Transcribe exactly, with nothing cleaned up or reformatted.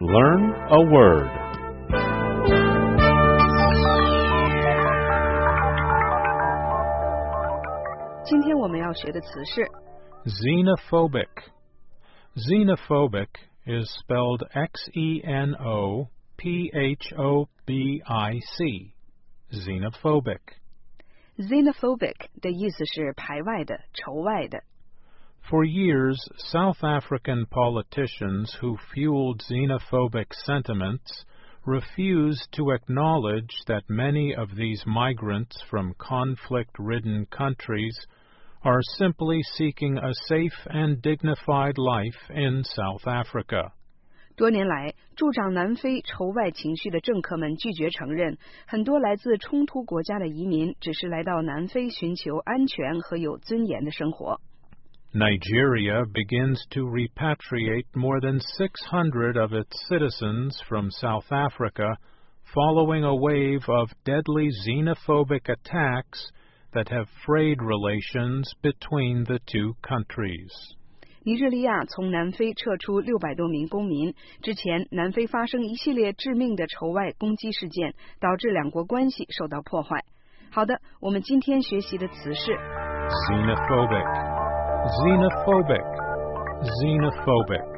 Learn a word. Xenophobic. Xenophobic is spelled X E N O P H O B I C. Xenophobic. Xenophobic 的意思是排外的、仇外的。 For years, South African politicians who fueled xenophobic sentiments refused to acknowledge that many of these migrants from conflict-ridden countries are simply seeking a safe and dignified life in South Africa. 多年来，助长南非仇外情绪的政客们拒绝承认，很多来自冲突国家的移民只是来到南非寻求安全和有尊严的生活。 Nigeria begins to repatriate more than six hundred of its citizens from South Africa following a wave of deadly xenophobic attacks that have frayed relations between the two countries. 尼日利亚从南非撤出六百多名公民，之前南非发生一系列致命的仇外攻击事件，导致两国关系受到破坏。好的，我们今天学习的词是 Xenophobic. Xenophobic. Xenophobic.